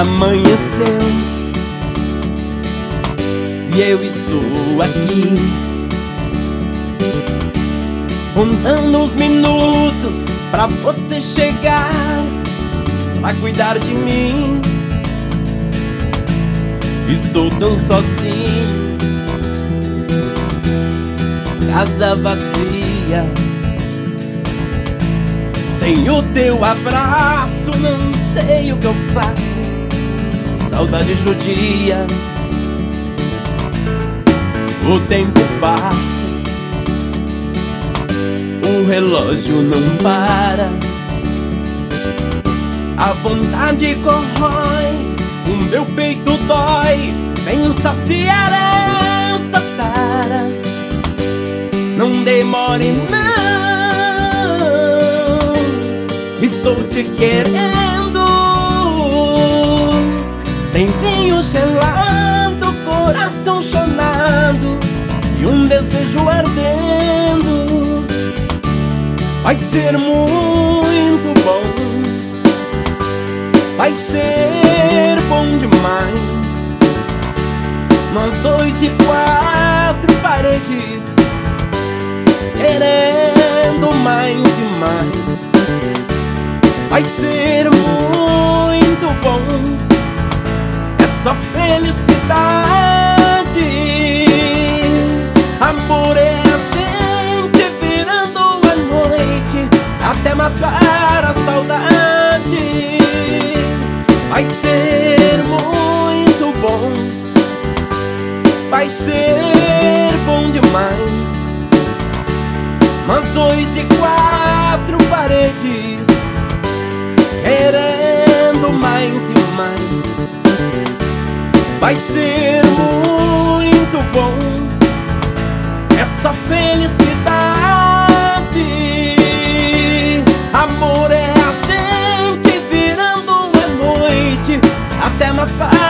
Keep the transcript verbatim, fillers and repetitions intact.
Amanheceu e eu estou aqui, contando os minutos pra você chegar, pra cuidar de mim. Estou tão sozinho, casa vazia, sem o teu abraço, não sei o que eu faço. Saudade judia, o tempo passa, o relógio não para, a vontade corrói, o meu peito dói. Pensa se herança para, não demore não, estou te querendo. Tem vinho gelado, coração chorando e um desejo ardendo. Vai ser muito bom, vai ser bom demais. Nós dois e quatro paredes, querendo mais e mais. Vai ser muito bom, só felicidade. Amor é a gente virando a noite até matar a saudade. Vai ser muito bom, vai ser bom demais. Nós dois e quatro paredes, querendo mais e mais. Vai ser muito bom, é só felicidade. Amor é a gente virando a noite até matar